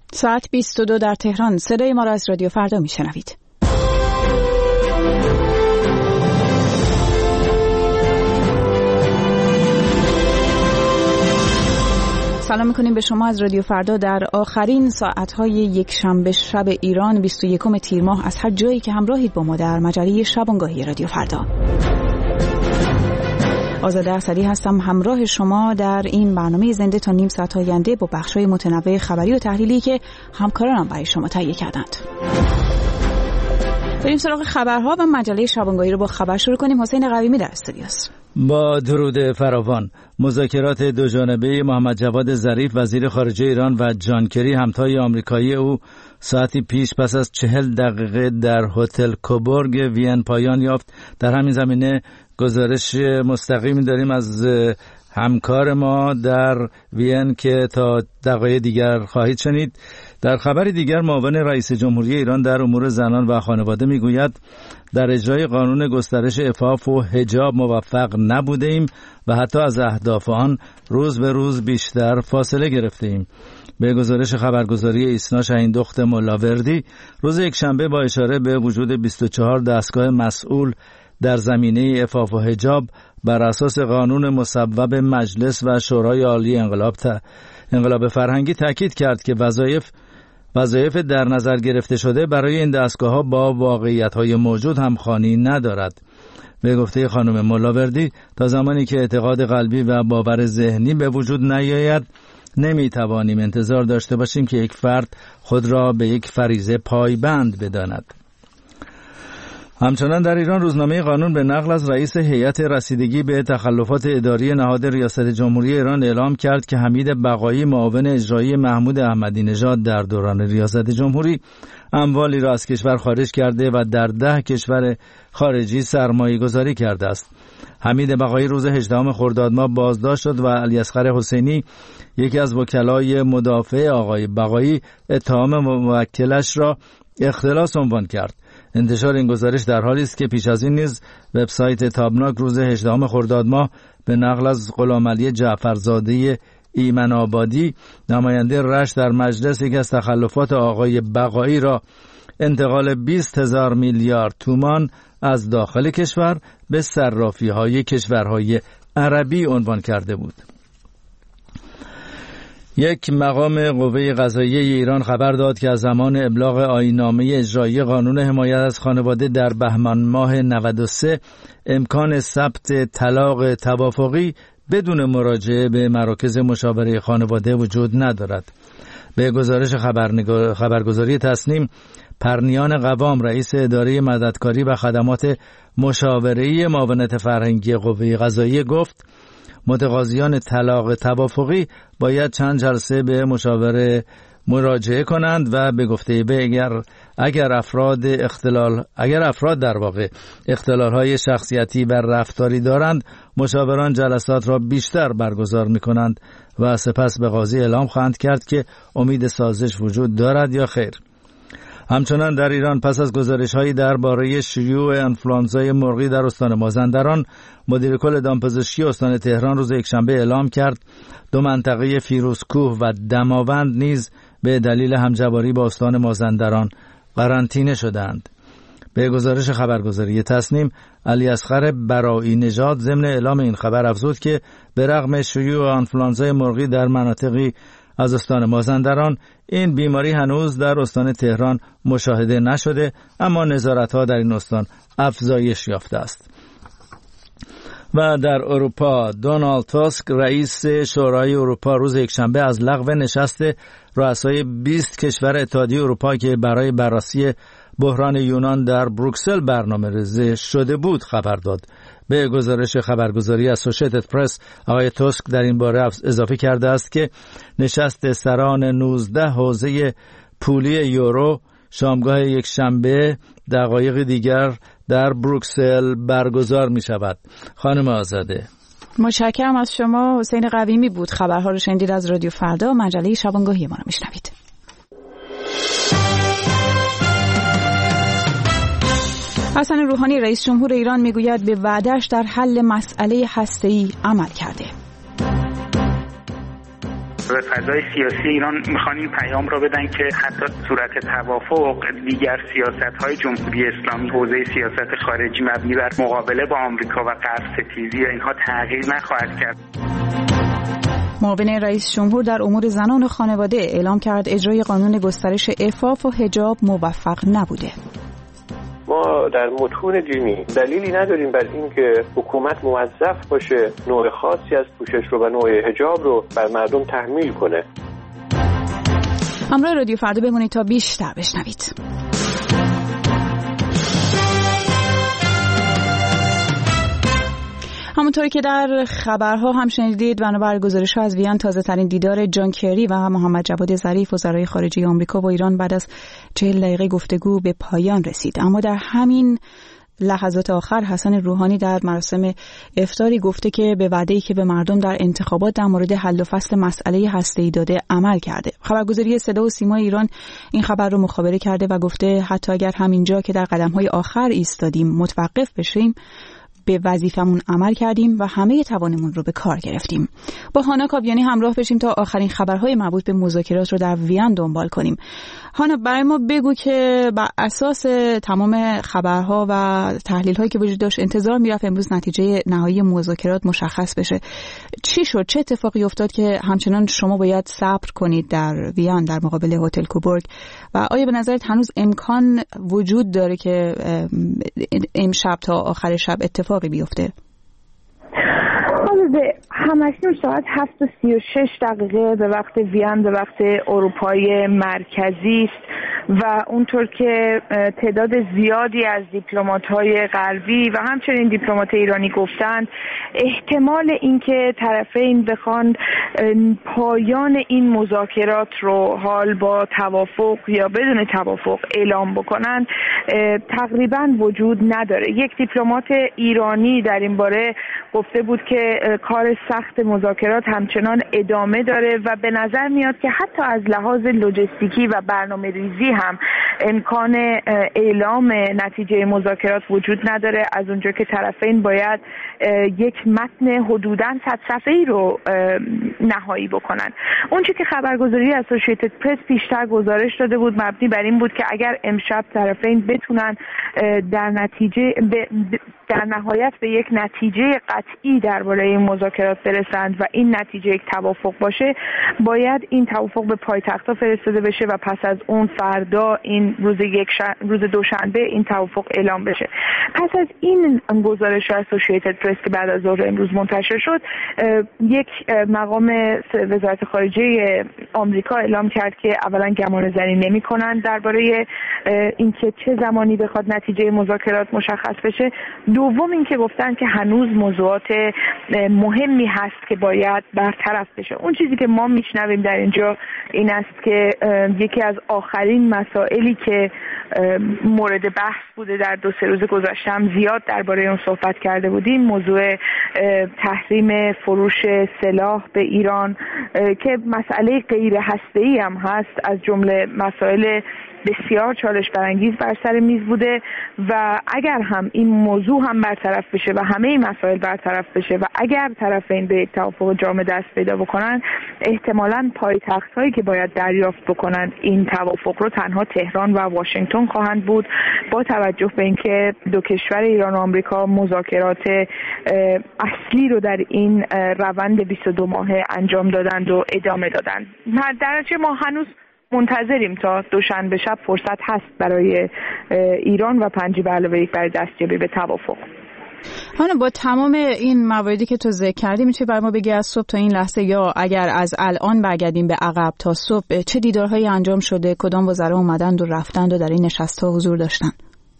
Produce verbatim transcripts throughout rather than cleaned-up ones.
ساعت بیست و دو در تهران. صدای ما را از رادیو فردا میشنوید. سلام میکنیم به شما از رادیو فردا در آخرین ساعتهای یک شنبه شب ایران بیست و یکم تیر ماه از هر جایی که همراهید با ما در مجله شبانگاهی رادیو فردا. آزاده اسدی هستم همراه شما در این برنامه زنده تا نیم ساعت آینده با بخش‌های متنوع خبری و تحلیلی که همکارانم برای شما تهیه کردند. بریم سراغ خبرها و مجله شبانگاهی رو با خبر شروع کنیم. حسین قویمی در استودیوست. با درود فراوان. مذاکرات دوجانبه محمد جواد ظریف وزیر خارجه ایران و جان کری همتای آمریکایی او ساعتی پیش پس از چهل دقیقه در هتل کوبورگ وین پایان یافت. در همین زمینه گزارش مستقیمی داریم از همکار ما در وین که تا دقایق دیگر خواهید شنید. در خبری دیگر معاون رئیس جمهوری ایران در امور زنان و خانواده میگوید در اجرای قانون گسترش عفاف و حجاب موفق نبوده ایم و حتی از اهداف آن روز به روز بیشتر فاصله گرفته ایم. به گزارش خبرگزاری ایسنا شهیندخت ملاوردی روز یکشنبه با اشاره به وجود بیست و چهار دستگاه مسئول در زمینه عفاف و حجاب بر اساس قانون مصوب مجلس و شورای عالی انقلاب تا انقلاب فرهنگی تاکید کرد که وظایف وظایف در نظر گرفته شده برای این دستگاه‌ها با واقعیت‌های موجود همخوانی ندارد. به گفته خانم ملاوردی تا زمانی که اعتقاد قلبی و باور ذهنی به وجود نیاید نمی‌توانیم انتظار داشته باشیم که یک فرد خود را به یک فریضه پایبند بداند. همچنان در ایران روزنامه قانون به نقل از رئیس هیئت رسیدگی به تخلفات اداری نهاد ریاست جمهوری ایران اعلام کرد که حمید بقایی معاون اجرایی محمود احمدی نژاد در دوران ریاست جمهوری اموالی را از کشور خارج کرده و در ده کشور خارجی سرمایه گذاری کرده است. حمید بقایی روز هجدهم خرداد ماه بازداشت شد و علیاصغر حسینی یکی از وکلای مدافع آقای بقایی اتهام موکلش را اختلاس عنوان کرد. انتشار این گزارش در حالی است که پیش از این نیز وبسایت تابناک روز هجدهم خرداد ماه به نقل از غلامعلی جعفرزاده ایمن آبادی نماینده رشت در مجلس یکی از تخلفات آقای بقایی را انتقال بیست هزار میلیارد تومان از داخل کشور به صرافی‌های کشورهای عربی عنوان کرده بود. یک مقام قوه قضاییه ایران خبر داد که از زمان ابلاغ آیین‌نامه اجرایی قانون حمایت از خانواده در بهمن ماه نود و سه امکان ثبت طلاق توافقی بدون مراجعه به مراکز مشاوره خانواده وجود ندارد. به گزارش خبرگزاری تصنیم، پرنیان قوام رئیس اداره مددکاری و خدمات مشاوره‌ای معاونت فرهنگی قوه قضاییه گفت متقاضیان طلاق توافقی باید چند جلسه به مشاوره مراجعه کنند و به گفته به اگر اگر افراد اختلال اگر افراد در واقع اختلال‌های شخصیتی و رفتاری دارند مشاوران جلسات را بیشتر برگزار می‌کنند و سپس به قاضی اعلام خواهند کرد که امید سازش وجود دارد یا خیر. همچنان در ایران پس از گزارش‌هایی درباره شیوع انفلوانزای مرغی در استان مازندران، مدیر کل دامپزشکی استان تهران روز یکشنبه اعلام کرد دو منطقه فیروزکوه و دماوند نیز به دلیل همجواری با استان مازندران قرنطینه شدند. به گزارش خبرگزاری تصنیم، علیاصغر برایی نژاد ضمن اعلام این خبر افزود که به رغم شیوع انفلوانزای مرغی در مناطقی از استان مازندران این بیماری هنوز در استان تهران مشاهده نشده، اما نظارت‌ها در این استان افزایش یافته است. و در اروپا دونالد تاسک رئیس شورای اروپا روز یکشنبه از لغو نشست رؤسای بیست کشور اتحادیه اروپا که برای بررسی بحران یونان در بروکسل برنامه‌ریزی شده بود خبر داد. به گزارش خبرگزاری اسوشیتد پرس، آقای تاسک در این باره اضافه کرده است که نشست سران نوزده حوزه پولی یورو شامگاه یک شنبه دقایق دیگر در بروکسل برگزار می شود. خانم آزاده، متشکرم از شما. حسین قویمی بود. خبرها رو شنیدید از رادیو فردا. مجله شبانگاهی ما رو میشنوید. حسن روحانی رئیس جمهور ایران میگوید به وعده‌اش در حل مسئله هسته‌ای عمل کرده. به فضای سیاسی ایران میخوان این پیام را بدن که حتی صورت توافق دیگر سیاست‌های جمهوری اسلامی حوزه سیاست خارجی مبنی بر مقابله با آمریکا و غرب ستیزی و اینها تغییر نخواهد کرد. معاون رئیس جمهور در امور زنان و خانواده اعلام کرد اجرای قانون گسترش عفاف و حجاب موفق نبوده. ما در متون دینی دلیلی نداریم بر اینکه حکومت موظف باشه نوع خاصی از پوشش رو و نوع حجاب رو بر مردم تحمیل کنه. همراه رادیو فردا بمونید تا بیشتر بشنوید. همونطوری که در خبرها هم شنیدید، بنابر گزارش‌ها از وین، تازه ترین دیدار جان کری و محمد جواد ظریف وزرای خارجه آمریکا با ایران بعد از چهل دقیقه گفتگو به پایان رسید. اما در همین لحظات آخر حسن روحانی در مراسم افطاری گفته که به وعده‌ای که به مردم در انتخابات در مورد حل و فصل مسئله هسته‌ای داده عمل کرده. خبرگزاری صدا و سیما ایران این خبر رو مخابره کرده و گفته حتی اگر همینجا که در قدم‌های آخر ایستادیم متوقف بشیم، به وظیفمون عمل کردیم و همه توانمون رو به کار گرفتیم. با هانا کاویانی همراه بشیم تا آخرین خبرهای مربوط به مذاکرات رو در وین دنبال کنیم. هانا، برای ما بگو که بر اساس تمام خبرها و تحلیل‌هایی که وجود داشت انتظار میرفت امروز نتیجه نهایی مذاکرات مشخص بشه. چی شد؟ چه اتفاقی افتاد که همچنان شما باید صبر کنید در وین در مقابل هتل کوبورگ؟ و آیا به نظرت هنوز امکان وجود داره که امشب تا آخر شب اتفاقی بیفته؟ به همکنون ساعت هفت و سی و شش دقیقه به وقت وین، به وقت اروپای مرکزی است و اونطور که تعداد زیادی از دیپلمات‌های غربی و همچنین دیپلمات ایرانی گفتند، احتمال اینکه طرفین بخوان پایان این مذاکرات رو حال با توافق یا بدون توافق اعلام بکنند تقریباً وجود نداره. یک دیپلمات ایرانی در این باره گفته بود که کار سخت مذاکرات همچنان ادامه داره و به نظر میاد که حتی از لحاظ لوجستیکی و برنامه ریزی هم امکان اعلام نتیجه مذاکرات وجود نداره، از اونجا که طرفین باید یک متن حدوداً صد صفحه‌ای رو نهایی بکنن. اونچه که خبرگزاری اسوسییتد پرس پیشتر گزارش داده بود مبنی بر این بود که اگر امشب طرفین بتونن در نتیجه در نهایت به یک نتیجه قطعی درباره این مذاکرات برسند و این نتیجه یک توافق باشه، باید این توافق به پایتخت‌ها فرستاده بشه و پس از اون فردا این روز یک شن... روز دوشنبه این توافق اعلام بشه. پس از این گزارش اسوسییتد پرس که بعد از ظهر امروز منتشر شد، یک مقام وزارت خارجه آمریکا اعلام کرد که اولا گمانه‌زنی نمی‌کنند درباره اینکه چه زمانی بخواد نتیجه مذاکرات مشخص بشه. دوم اینکه گفتن که هنوز موضوعات مهمی هست که باید برطرف بشه. اون چیزی که ما میشنویم در اینجا این است که یکی از آخرین مسائلی که مورد بحث بوده در دو سه روز گذشته هم زیاد درباره اون صحبت کرده بودیم، موضوع تحریم فروش سلاح به ایران که مسئله غیر هسته‌ای هم هست، از جمله مسائل بسیار چالش برانگیز بر سر میز بوده و اگر هم این موضوع هم برطرف بشه و همه این مسائل برطرف بشه و اگر طرفین به یک توافق جامع دست پیدا بکنن، احتمالاً پایتخت‌هایی که باید دریافت بکنن این توافق رو تنها تهران و واشنگتن خواهند بود، با توجه به اینکه دو کشور ایران و آمریکا مذاکرات اصلی رو در این روند بیست و دو ماهه انجام دادند و ادامه دادند. در نتیجه ما هنوز منتظریم تا دوشنبه شب فرصت هست برای ایران و پنج به علاوه یک برای دستیابی به توافق. حالا با تمام این مواردی که تو ذکر کردی میشه برای ما بگی از صبح تا این لحظه یا اگر از الان برگردیم به عقب تا صبح چه دیدارهایی انجام شده، کدام وزرا اومدند و رفتند و در این نشست‌ها حضور داشتن؟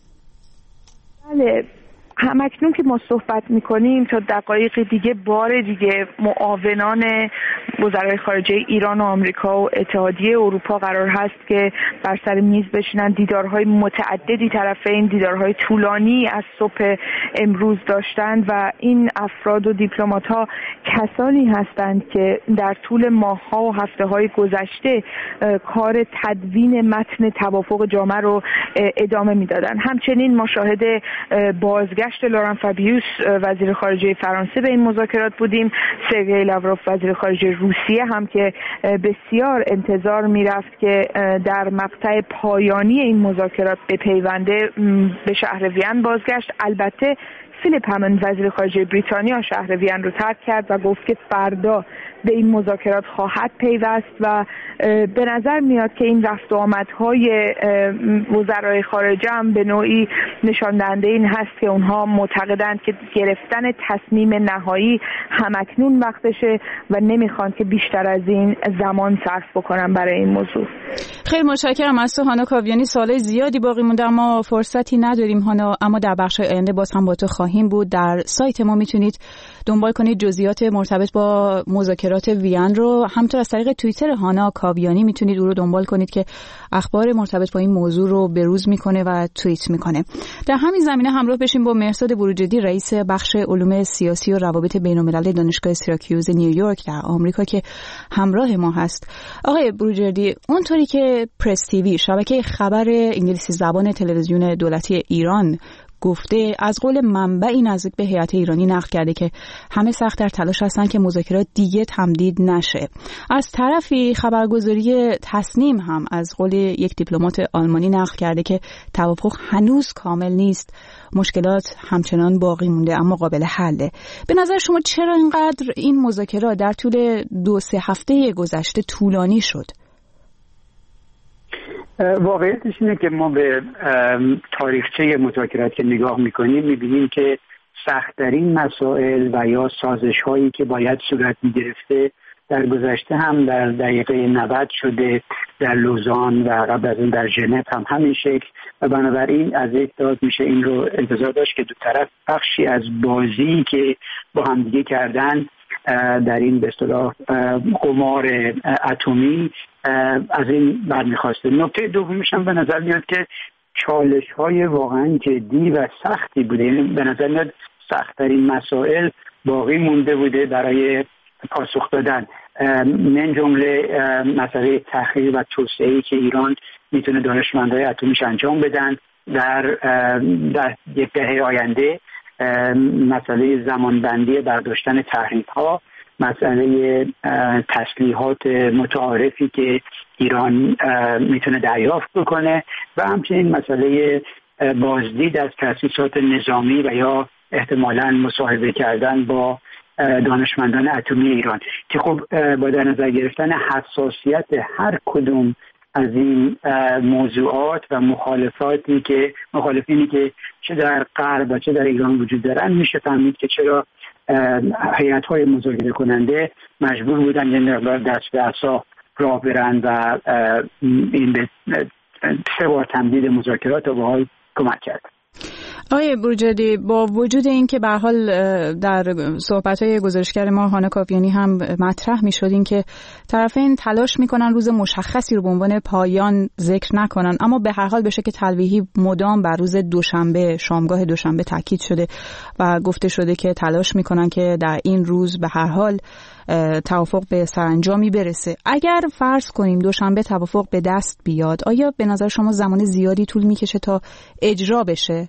بله، همکنون که ما صحبت میکنیم تا دقایق دیگه بار دیگه معاونان وزرای خارجه ایران و آمریکا و اتحادیه اروپا قرار هست که بر سر میز بشینن. دیدارهای متعددی طرفین، دیدارهای طولانی از صبح امروز داشتند و این افراد و دیپلمات‌ها کسانی هستند که در طول ماه‌ها و هفته‌های گذشته کار تدوین متن توافق جامع رو ادامه میدادن. همچنین ما شاهد بازگشت بازگشت لوران فابیوس وزیر خارجه فرانسه به این مذاکرات بودیم. سرگئی لاوروف وزیر خارجه روسیه هم که بسیار انتظار میرفت که در مقطع پایانی این مذاکرات به پیونده به شهر وین بازگشت. البته فیلیپ همن وزیر خارجه بریتانیا شهر وین رو ترک کرد و گفت که فردا به این مذاکرات خواهد پیوست و به نظر میاد که این رفت و آمدهای وزرای خارجه هم به نوعی نشان دهنده این هست که اونها معتقدند که گرفتن تصمیم نهایی همکنون وقتشه و نمیخوان که بیشتر از این زمان صرف بکنن برای این موضوع. خیلی متشکرم از تو هانا کاویانی. سوالای زیادی باقی مونده اما فرصتی نداریم هانا، اما در بخش آینده باز هم با تو خواهیم بود. در سایت ما میتونید دنبال کنید جزئیات مرتبط با مذاکرات وین رو، همونطور از طریق توییتر هانا کاویانی میتونید او رو دنبال کنید که اخبار مرتبط با این موضوع رو بروز میکنه و توییت میکنه. در همین زمینه همراه بشیم با مهرزاد بروجردی، رئیس بخش علوم سیاسی و روابط بین‌المللی دانشگاه سیراکیوز نیویورک در آمریکا که همراه ما هست. آقای بروجردی، اونطوری که پرس تیوی شبکه خبر انگلیسی زبان تلویزیون دولتی ایران گفته، از قول منبعی نزدیک به هیئت ایرانی نقل کرده که همه سخت در تلاش هستن که مذاکرات دیگه تمدید نشه. از طرفی خبرگزاری تصنیم هم از قول یک دیپلمات آلمانی نقل کرده که توافق هنوز کامل نیست، مشکلات همچنان باقی مونده اما قابل حله. به نظر شما چرا اینقدر این مذاکرات در طول دو سه هفته گذشته طولانی شد؟ واقعیتش اینه که ما به تاریخچه مذاکرات که نگاه میکنیم میبینیم که سخت‌ترین مسائل و یا سازش‌هایی که باید صورت میگرفته در گذشته هم در دقیقه نود شده، در لوزان و قبل از این در ژنو هم همین شکل، و بنابراین از یک طرف میشه این رو انتظار داشت که دو طرف بخشی از بازی که با هم دیگه کردن در این به اصطلاح قمار اتمی از این برمیخواسته. نکته دومیش هم به نظر میاد که چالش‌های واقعا جدی و سختی بوده، یعنی به نظر میاد سخت‌ترین مسائل باقی مونده بوده برای پاسخ دادن، من جمله مسئله تحقیق و توسعه‌ای که ایران میتونه دانشمندای اتمیش انجام بدن در در یک دهه آینده، مسئله زمانبندی برداشتن تحریم‌ها، مسئله تسلیحات متعارفی که ایران میتونه دریافت بکنه و همچنین مسئله بازدید از تأسیسات نظامی و یا احتمالاً مصاحبه کردن با دانشمندان اتمی ایران که خب با در نظر گرفتن حساسیت هر کدوم از این موضوعات و مخالفاتی که مخالفینی که چه در غرب و چه در ایران وجود دارن میشه فهمید که چرا هیئت‌های مذاکره کننده مجبور بودن یه مقدار دست به عصا راه برن و این به سه بار تمدید مذاکرات رو به حال کمک کرد. آقای بروجردی، با وجود این که به هر حال در صحبت‌های گزارشگر ما هانا کاویانی هم مطرح می‌شد این که طرفین تلاش می‌کنن روز مشخصی رو به عنوان پایان ذکر نکنن، اما به هر حال به شکل تلویحی مدام بر روز دوشنبه، شامگاه دوشنبه تاکید شده و گفته شده که تلاش می‌کنن که در این روز به هر حال توافق به سرانجامی برسه. اگر فرض کنیم دوشنبه توافق به دست بیاد، آیا به نظر شما زمان زیادی طول می‌کشه تا اجرا بشه؟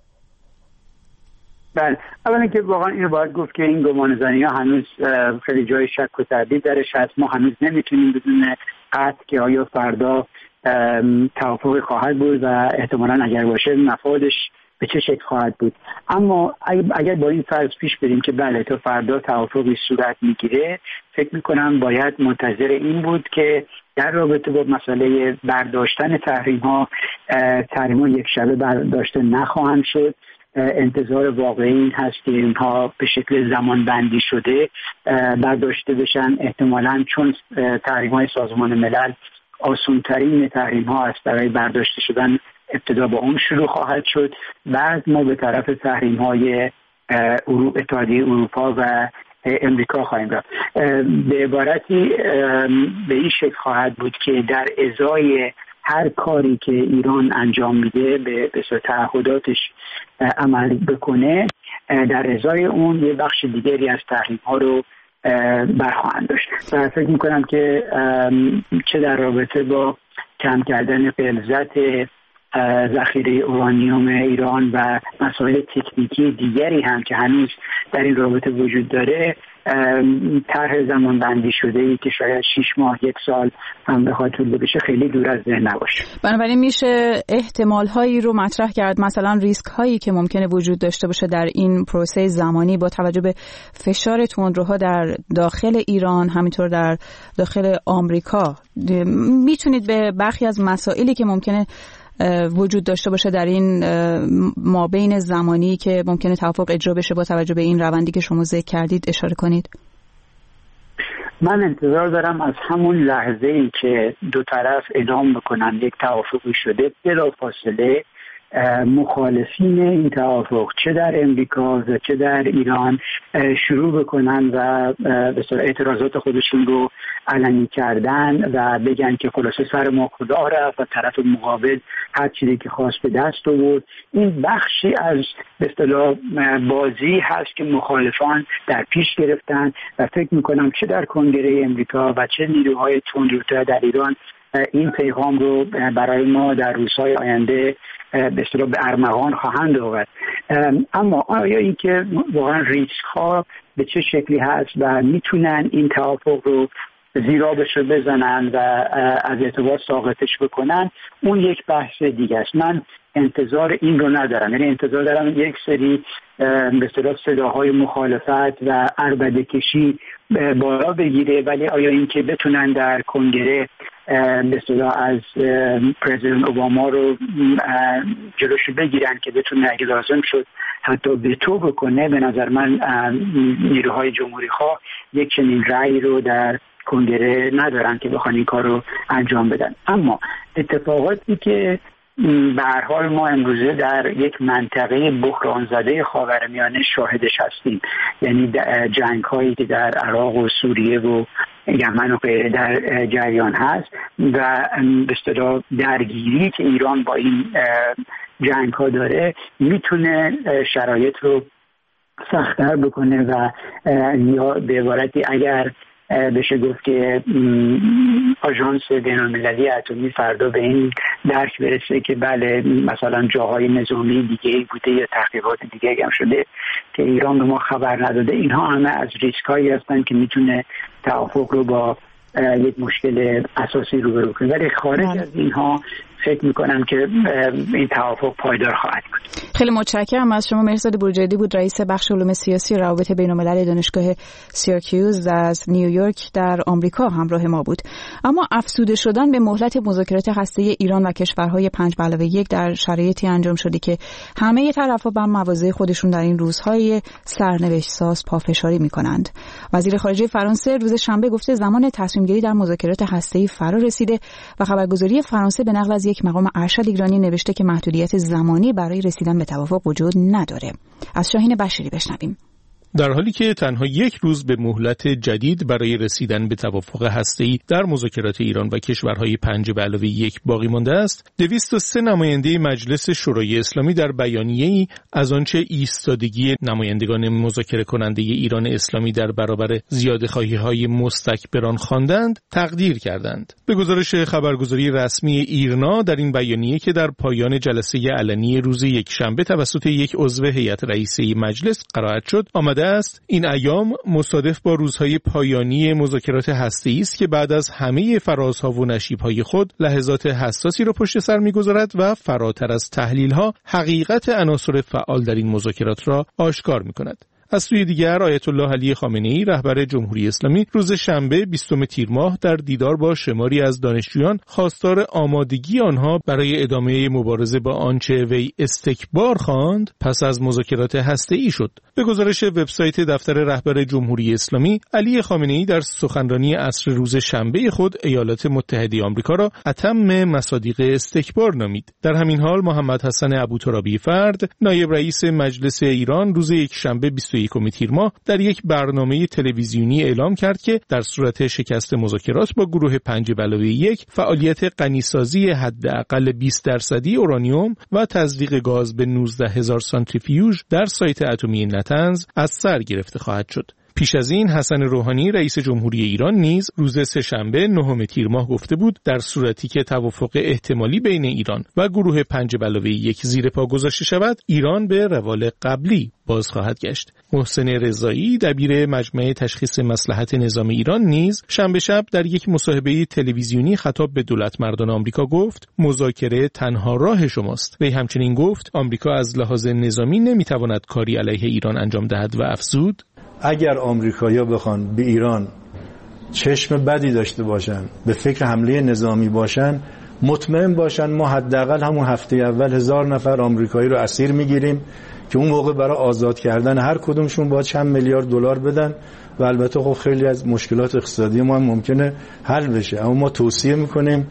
بله، اولا که واقعا اینو باید گفت که این گمان زنی ها هنوز خیلی جای شک و تردید درش هست. ما هنوز نمیتونیم بدون قطع که آیا فردا توافق خواهد بود و احتمالاً اگر باشه مفادش به چه شکل خواهد بود. اما اگر با این فرض پیش بریم که بله تا فردا توافقی صورت میگیره، فکر میکنم باید منتظر این بود که در رابطه با مسئله برداشتن تحریم ها تحریم ها یک شبه برداشته نخواهند شد. انتظار واقعی این هست که اینها به شکل زمان بندی شده برداشته بشن، احتمالاً چون تحریم های سازمان ملل آسان ترین تحریم ها است برای برداشته شدن، ابتدا با اون شروع خواهد شد، بعد ما به طرف تحریم های اتحادیه اروپا و امریکا خواهیم رفت. به عبارتی به این شکل خواهد بود که در ازای هر کاری که ایران انجام میده به به تعهداتش عمل بکنه، در ازای اون یه بخش دیگری از تحریم ها رو برخواهند داشت. و فکر میکنم که چه در رابطه با کم کردن غلظت ذخیره اورانیوم ایران و مسائل تکنیکی دیگری هم که هنوز در این رابطه وجود داره، طرح زمان بندی شده ای که شاید شش ماه یک سال هم بخواد طول بکشه خیلی دور از ذهن نباشه. بنابراین میشه احتمال هایی رو مطرح کرد، مثلا ریسک هایی که ممکنه وجود داشته باشه در این پروسه زمانی با توجه به فشار تندروها در داخل ایران، همینطور در داخل آمریکا. میتونید به برخی از مسائلی که ممکنه وجود داشته باشه در این مابین زمانی که ممکنه توافق اجرا بشه با توجه به این روندی که شما ذکر کردید اشاره کنید؟ من انتظار دارم از همون لحظه‌ای که دو طرف اعلام بکنن یک توافقی شده، بلافاصله مخالفین این توافق چه در امریکا و چه در ایران شروع بکنن و به اصطلاح اعتراضات خودشون رو علنی کردن و بگن که خلاصه سر ما خدا رفت و طرف مقابل هر چیزی که خواست به دست آورد. این بخشی از به اصطلاح بازی هست که مخالفان در پیش گرفتن و فکر میکنم چه در کنگره امریکا و چه نیروهای تندروتر در ایران این پیغام رو برای ما در روزهای آینده به اصطلاح به ارمغان خواهند آورد. اما آیا این که واقعا ریسک ها به چه شکلی هست و میتونن این توافق رو زیرابش رو بزنن و از اعتبار ساقطش بکنن، اون یک بحث دیگه است. من انتظار این رو ندارم، یعنی انتظار دارم یک سری به اصطلاح صداهای مخالفت و عربده کشی بالا بگیره، ولی آیا این که بتونن در کنگره به اصطلاح از پرزیدنت اوباما رو جلوش بگیرن که بتونه اگه لازم شد حتی وتو بکنه، به نظر من نیروهای جمهوری خواه یک چنین رأی رو در کنگره ندارن که بخوان این کار رو انجام بدن. اما اتفاقاتی که به هر حال ما امروزه در یک منطقه بحران زده خاورمیانه شاهدش هستیم، یعنی جنگ هایی که در عراق و سوریه و یمن و غیره در جریان هست و به اصطلاح درگیری که ایران با این جنگ ها داره میتونه شرایط رو سخت‌تر بکنه و یا به عبارتی اگر بشه گفت که آژانس بین‌المللی اتمی فردا به این درک برسه که بله مثلا جاهای نظامی دیگه بوده یا تحقیقات دیگه هم شده که ایران به ما خبر نداده، اینها همه از ریسک هایی هستن که میتونه توافق رو با یک مشکل اساسی روبرو کنه. ولی خارج از اینها فکر میکنم که این توافق پایدار خواهد بود. خیلی متشکرم از شما. مهرزاد بروجردی بود، رئیس بخش علوم سیاسی روابط بین‌المللی دانشگاه سیراکیوز از نیویورک در آمریکا همراه ما بود. اما افزوده شدن به مهلت مذاکرات هسته‌ای ایران و کشورهای پنج به علاوه یک در شرایطی انجام شده که همه طرف‌ها بر مواضع خودشون در این روزهای سرنوشت ساز پافشاری میکنند. وزیر خارجه فرانسه روز شنبه گفته زمان تصمیم گیری در مذاکرات هسته‌ای فرا رسیده و خبرگزاری فرانسه به نقل از یک مقام ارشد ایرانی نوشته که محدودیت زمانی برای رسیدن به توافق وجود نداره. از شاهین بشیری بشنویم. در حالی که تنها یک روز به مهلت جدید برای رسیدن به توافق هسته‌ای در مذاکرات ایران و کشورهای پنج به علاوه یک باقی مانده است، دویست و سه نماینده مجلس شورای اسلامی در بیانیه‌ای از آنچه ایستادگی نمایندگان مذاکره کننده ایران اسلامی در برابر زیاده‌خواهی‌های مستکبران خواندند، تقدیر کردند. به گزارش خبرگزاری رسمی ایرنا در این بیانیه که در پایان جلسه علنی روز یکشنبه توسط یک عضو هیئت رئیسه مجلس قرائت شد، آمده است این ایام مصادف با روزهای پایانی مذاکرات هسته‌ای است که بعد از همه فرازها و نشیب‌های خود لحظات حساسی را پشت سر می‌گذارد و فراتر از تحلیل‌ها حقیقت عناصر فعال در این مذاکرات را آشکار می‌کند. از سوی دیگر آیت الله علی خامنه‌ای رهبر جمهوری اسلامی روز شنبه بیستم تیر ماه در دیدار با شماری از دانشجویان خواستار آمادگی آنها برای ادامه مبارزه با آنچه وی استکبار خواند پس از مذاکرات هسته‌ای شد. به گزارش وبسایت دفتر رهبر جمهوری اسلامی، علی خامنه‌ای در سخنرانی عصر روز شنبه خود ایالات متحده آمریکا را اتم مصادیق استکبار نامید. در همین حال محمد حسن ابوترابی فرد، نایب رئیس مجلس ایران، روز یکشنبه بیست و یکم تیر ماه در یک برنامه تلویزیونی اعلام کرد که در صورت شکست مذاکرات با گروه پنج به علاوه یک، فعالیت غنیسازی حداقل بیست درصدی اورانیوم و تزریق گاز به نوزده هزار سانتریفیوژ در سایت اتمی نتنز از سر گرفته خواهد شد. پیش از این حسن روحانی رئیس جمهوری ایران نیز روز سه‌شنبه نهم تیر ماه گفته بود در صورتی که توافق احتمالی بین ایران و گروه پنج به علاوه یک زیر پا گذاشته شود، ایران به روال قبلی باز خواهد گشت. محسن رضایی دبیر مجمع تشخیص مصلحت نظام ایران نیز شنبه شب در یک مصاحبه تلویزیونی خطاب به دولتمردان آمریکا گفت مذاکره تنها راه شماست. وی همچنین گفت آمریکا از لحاظ نظامی نمیتواند کاری علیه ایران انجام دهد و افزود اگر آمریکایی‌ها بخوان به ایران چشم بدی داشته باشن، به فکر حمله نظامی باشن، مطمئن باشن ما حداقل همون هفته اول هزار نفر آمریکایی رو اسیر میگیریم که اون موقع برای آزاد کردن هر کدومشون باید چند میلیارد دلار بدن و البته خب خیلی از مشکلات اقتصادی ما هم ممکنه حل بشه، اما ما توصیه میکنیم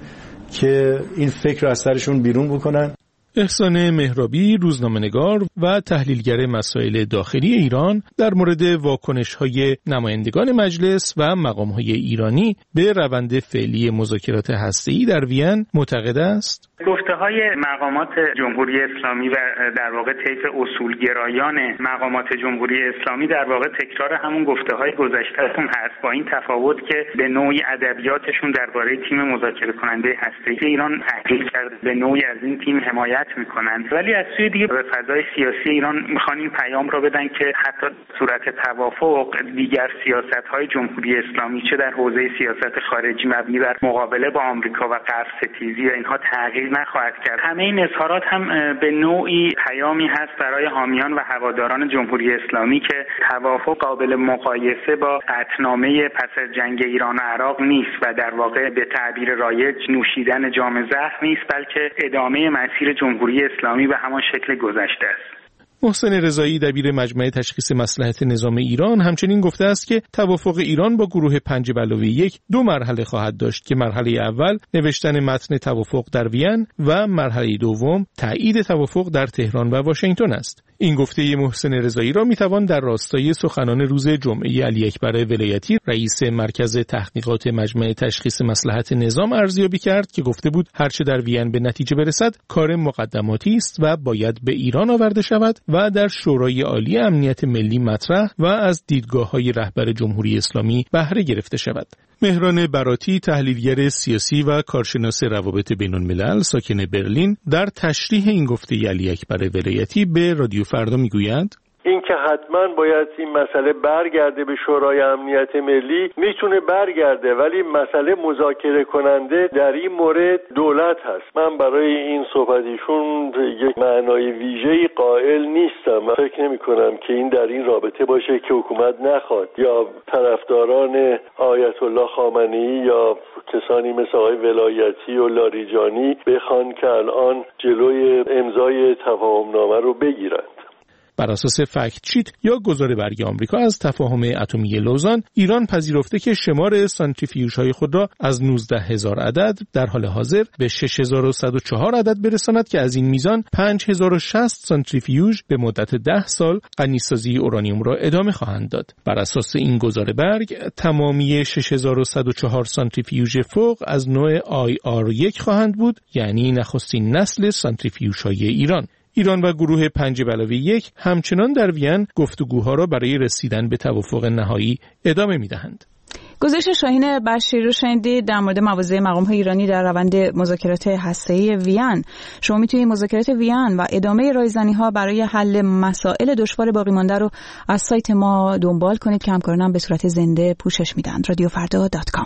که این فکر رو از سرشون بیرون بکنن. احسان مهرابی روزنامه‌نگار و تحلیلگر مسائل داخلی ایران در مورد واکنش‌های نمایندگان مجلس و مقام‌های ایرانی به روند فعلی مذاکرات هسته‌ای در وین معتقد است گفته‌های مقامات جمهوری اسلامی و در واقع طیف اصولگرایان مقامات جمهوری اسلامی در واقع تکرار همون گفته‌های گذشته‌شون هست، با این تفاوت که به نوعی ادبیاتشون درباره تیم مذاکره کننده هسته‌ای ایران تحقیر کرده، به نوعی از این تیم حمایت میکنند، ولی از سوی دیگه به فضای سیاسی ایران میخوان این پیام رو بدن که حتی صورت توافق دیگر سیاست‌های جمهوری اسلامی چه در حوزه سیاست خارجی مبنی بر مقابله با آمریکا و غرب ستیزی و اینها تغییر نخواهد کرد. همه این اظهارات هم به نوعی پیامی هست برای حامیان و هواداران جمهوری اسلامی که توافق قابل مقایسه با قطعنامه پس از جنگ ایران و عراق نیست و در واقع به تعبیر رایج نوشیدن جام زهر نیست، بلکه ادامه مسیر جمهوری اسلامی به همان شکل گذشته است. محسن رضایی دبیر مجمع تشخیص مصلحت نظام ایران همچنین گفته است که توافق ایران با گروه پنج به علاوه یک دو مرحله خواهد داشت که مرحله اول نوشتن متن توافق در وین و مرحله دوم تایید توافق در تهران و واشنگتن است. این گفته محسن رضایی را میتوان در راستای سخنان روز جمعه علی اکبر ولایتی رئیس مرکز تحقیقات مجمع تشخیص مصلحت نظام ارزیابی کرد که گفته بود هرچه در وین به نتیجه برسد کار مقدماتی است و باید به ایران آورده شود و در شورای عالی امنیت ملی مطرح و از دیدگاه‌های رهبر جمهوری اسلامی بهره گرفته شود. مهران براتی تحلیلگر سیاسی و کارشناس روابط بین‌الملل ساکن برلین در تشریح این گفته علی اکبر ولایتی به رادیو فردا میگوید این که حتما باید این مسئله برگرده به شورای امنیت ملی میتونه برگرده، ولی مسئله مذاکره کننده در این مورد دولت هست. من برای این صحبتیشون یک معنای ویژه‌ای قائل نیستم. من فکر نمی کنم که این در این رابطه باشه که حکومت نخواد یا طرفداران آیت الله خامنه‌ای یا کسانی مثل آقای ولایتی و لاریجانی بخوان که الان جلوی امضای تفاهمنامه رو بگیرند. بر اساس فکت شیت یا گزاره برگ آمریکا از تفاهم اتمی لوزان، ایران پذیرفته که شمار سانتریفیوژهای خود را از نوزده هزار عدد در حال حاضر به شش هزار و صد و چهار عدد برساند که از این میزان پنج هزار و شصت سانتریفیوژ به مدت ده سال غنیسازی اورانیوم را ادامه خواهند داد. بر اساس این گزاره برگ، تمامی شش هزار و صد و چهار سانتریفیوژ فوق از نوع آی آر یک خواهند بود، یعنی نخستین نسل سانتریفیوژهای ایران. ایران و گروه پنج به علاوه یک همچنان در وین گفتگوها را برای رسیدن به توافق نهایی ادامه می‌دهند. گزارش شاهین بشیری رو شنیدید در مورد مواضع مقام‌های ایرانی در روند مذاکرات هسته‌ای وین. شما میتونید مذاکرات وین و ادامه رایزنی‌ها برای حل مسائل دشوار باقی مانده رو از سایت ما دنبال کنید که همکارانم به صورت زنده پوشش میدن. رادیو فردا دات کام.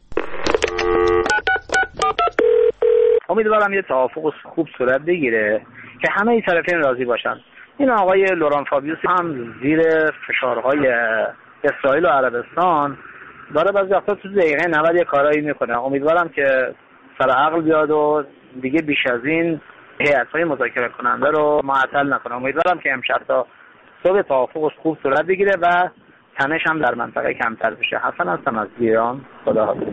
امیدوارم یه توافق خوب صورت بگیره که همه طرفین راضی باشن. این آقای لوران فابیوس هم زیر فشارهای اسرائیل و عربستان داره بعضی وقتا تو دقیقه نود یه کارایی میکنه. امیدوارم که سر عقل بیاد و دیگه بیش از این هیئت‌های مذاکره کننده رو معطل نکنه. امیدوارم که امشب تا صبح توافق خوب صورت بگیره و تنش هم در منطقه کمتر بشه. حسن هستم از ایران. خداحافظ.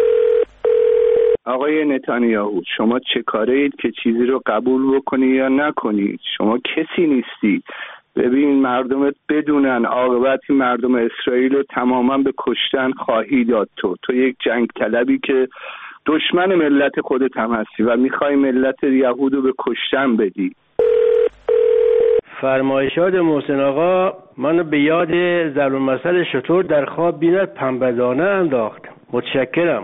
آقای نتانیاهو، شما چه کاره اید که چیزی رو قبول بکنی یا نکنی؟ شما کسی نیستی. ببین مردمت بدونن عاقبت مردم اسرائیل رو تماما به کشتن خواهی داد. تو تو یک جنگ طلبی که دشمن ملت خودت هم هستی و میخوای ملت یهود رو به کشتن بدی. فرمایشات محسن آقا منو به یاد ضرب المثل شطور در خواب بیند پنبه‌دانه انداخت. متشکرم.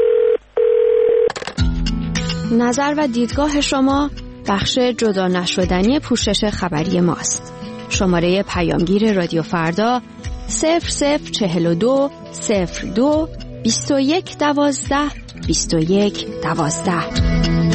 نظر و دیدگاه شما بخش جدا نشدنی پوشش خبری ماست. شماره پیامگیر رادیو فردا صفر صفر چهل و دو صفر دو بیست و یک دوازده بیست و یک دوازده.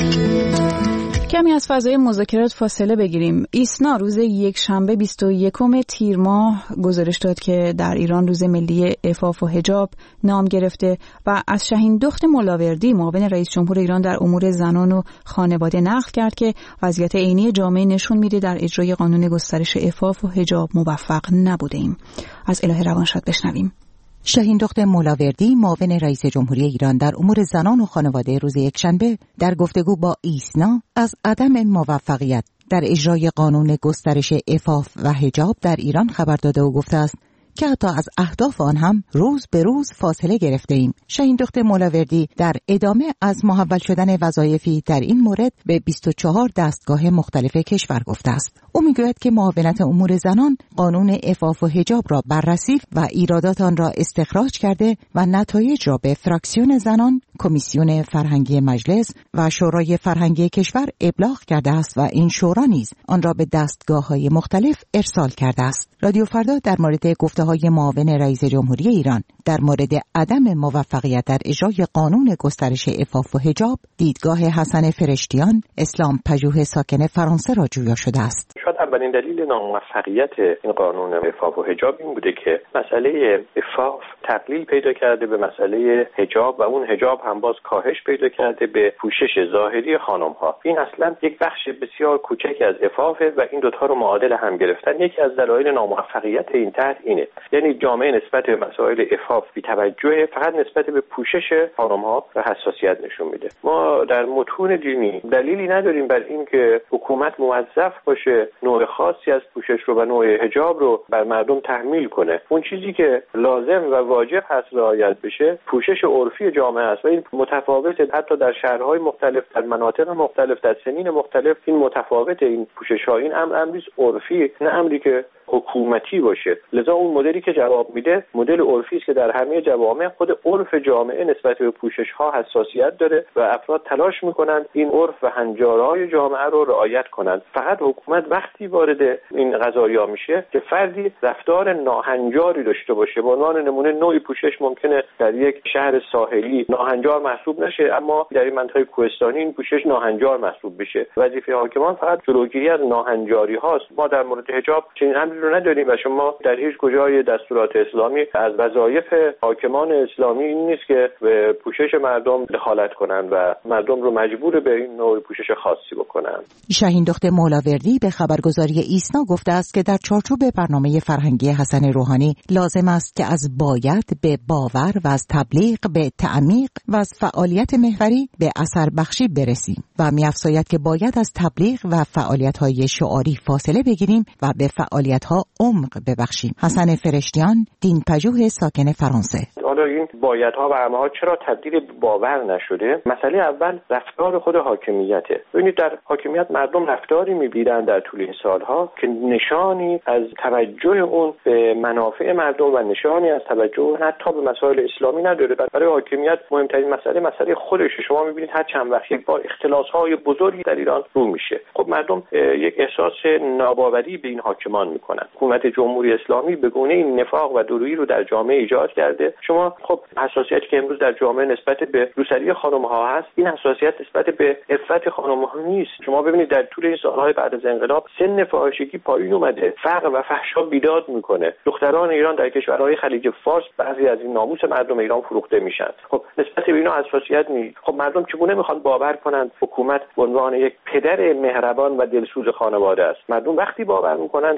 کمی از فضای مذاکرات فاصله بگیریم. ایسنا روز یک شنبه بیست و یکم تیر ماه گزارش داد که در ایران روز ملی عفاف و حجاب نام گرفته و از شهین دخت ملاوردی معاون رئیس جمهور ایران در امور زنان و خانواده نقل کرد که وضعیت عینی جامعه نشون میده در اجرای قانون گسترش عفاف و حجاب موفق نبوده ایم. از الهه روانشاد بشنویم. شهین دخت ملاوردی معاون رئیس جمهوری ایران در امور زنان و خانواده روز یکشنبه در گفتگو با ایسنا از عدم موفقیت در اجرای قانون گسترش عفاف و حجاب در ایران خبر داده و گفته است که حتی از اهداف آن هم روز به روز فاصله گرفته ایم. شهین دخت ملاوردی در ادامه از محول شدن وظایفی در این مورد به بیست و چهار دستگاه مختلف کشور گفته است. او میگوید که معاونت امور زنان قانون عفاف و حجاب را بررسی و ایرادات آن را استخراج کرده و نتایج را به فراکسیون زنان، کمیسیون فرهنگی مجلس و شورای فرهنگی کشور ابلاغ کرده است و این شورا نیز آن را به دستگاه‌های مختلف ارسال کرده است. رادیو فردا در مورد گفته‌های معاون رئیس جمهوری ایران در مورد عدم موفقیت در اجرای قانون گسترش عفاف و حجاب دیدگاه حسن فرشتیان، اسلام پژوه ساکن فرانسه را جویا شده است. شاید اولین دلیل ناموفقیت این قانون عفاف و حجاب این بوده که مسئله عفاف تقلیل پیدا کرده به مسئله حجاب و اون حجاب هم باز کاهش پیدا کرده به پوشش ظاهری خانم‌ها. این اصلا یک بخش بسیار کوچکی از عفافه و این دوتا رو معادل هم گرفتن. یکی از دلایل ناموفقیت این طرح اینه، یعنی جامعه نسبت به مسائل عفاف بی‌توجهه، فقط نسبت به پوشش خانم‌ها و حساسیت نشون میده. ما در متون دینی دلیلی نداریم بر اینکه حکومت موظف باشه نوع خاصی از پوشش رو و نوع حجاب رو بر مردم تحمیل کنه. اون چیزی که لازم و واجب هست رعایت بشه پوشش عرفی جامعه است و این متفاوته، حتی در شهرهای مختلف، در مناطق مختلف، در سنین مختلف این متفاوته. این پوشش‌ها این امر امری عرفی، نه امری که حکومتی باشه. لذا اون مدلی که جواب میده مدل عرفی است که در همه جوامع خود عرف جامعه نسبت به پوشش ها حساسیت داره و افراد تلاش میکنن این عرف و هنجارهای جامعه رو رعایت کنن. فقط حکومت وقتی وارد این قضایا میشه که فردی رفتار ناهنجاری داشته باشه. به عنوان نمونه نوعی پوشش ممکنه در یک شهر ساحلی ناهنجار محسوب نشه، اما در این منطقه کوهستانی این پوشش ناهنجار محسوب بشه. وظیفه حاکمان فقط جلوگیری از ناهنجاری هاست. ما در مورد حجاب چنین رو نداریم و شما در هیچ کجای دستورات اسلامی از وظایف حاکمان اسلامی این نیست که به پوشش مردم دخالت کنند و مردم رو مجبور به این نوع پوشش خاصی بکنند. شهین دخت ملاوردی به خبرگزاری ایسنا گفته است که در چارچوب برنامه فرهنگی حسن روحانی لازم است که از باید به باور و از تبلیغ به تعمیق و از فعالیت محوری به اثر بخشی برسیم و می‌افزاید که باید از تبلیغ و فعالیت‌های شعاری فاصله بگیریم و به فعالیت ها عمق ببخشیم. حسن فرشتیان، دین پژوه ساکن فرانسه. حالا این بایدها و همه چرا تبدیل به باور نشده؟ مسئله اول رفتار خود حاکمیته. ببینید در حاکمیت مردم رفتاری می‌بینن در طول این سالها که نشانی از توجه اون به منافع مردم و نشانی از توجه حتی به مسائل اسلامی نداره. برای حاکمیت مهمترین مسئله مسئله خودشه. شما می‌بینید هر چند وقت یک بار اختلاس‌های بزرگی در ایران رو میشه. خب مردم یک احساس ناباوری به این حاکمان میکنن. حکومت جمهوری اسلامی به گونه این نفاق و دورویی رو در جامعه ایجاد کرده. شما خب حساسیتی که امروز در جامعه نسبت به روسری خانم‌ها هست، این حساسیت نسبت به عفت خانم‌ها نیست. شما ببینید در طول این سال‌های بعد از انقلاب سن فاحشگی پایین اومده، فقر و فحشا بیداد میکنه. دختران ایران در کشورهای خلیج فارس بعضی از این ناموس مردم ایران فروخته میشن. خب نسبت به اینا حساسیت نیست. خب مردم چگونه میخوان باور کنند حکومت به عنوان یک پدر مهربان و دلسوز خانواده است؟ مردم وقتی باور میکنن که ببین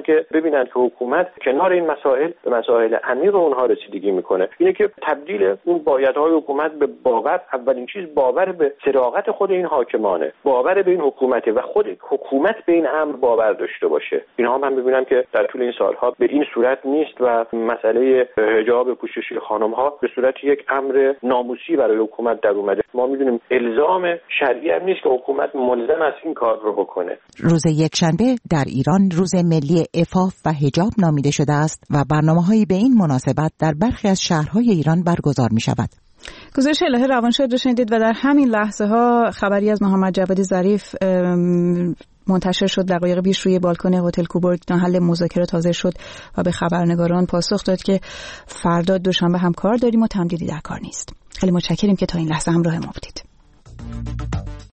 ببینن که حکومت کنار این مسائل به مسائل عمیق اونها رسیدگی میکنه. اینه که تبدیل اون بایدهای حکومت به باور، اولین چیز باور به صداقت خود این حاکمانه، باور به این حکومته و خود حکومت به این امر باور داشته باشه. اینها من ببینم که در طول این سالها به این صورت نیست و مسئله حجاب پوششی خانم‌ها به صورت یک امر ناموسی برای حکومت در اومده. ما میدونیم الزام شرعی هم نیست که حکومت ملزم است این کار رو بکنه. روز یکشنبه در ایران روز ملی عفاف و حجاب نامیده شده است و برنامه‌هایی به این مناسبت در برخی از شهرهای ایران برگزار می‌شود. گزارش الهه روانشاد رو شنیدید و در همین لحظه ها خبری از محمد جواد ظریف منتشر شد. دقایق پیش روی بالکن هتل کوبورگ محل مذاکره حاضر شد و به خبرنگاران پاسخ داد که فردا دوشنبه هم کار داریم و تمدیدی در کار نیست. خیلی متشکریم که تا این لحظه همراه ما بودید.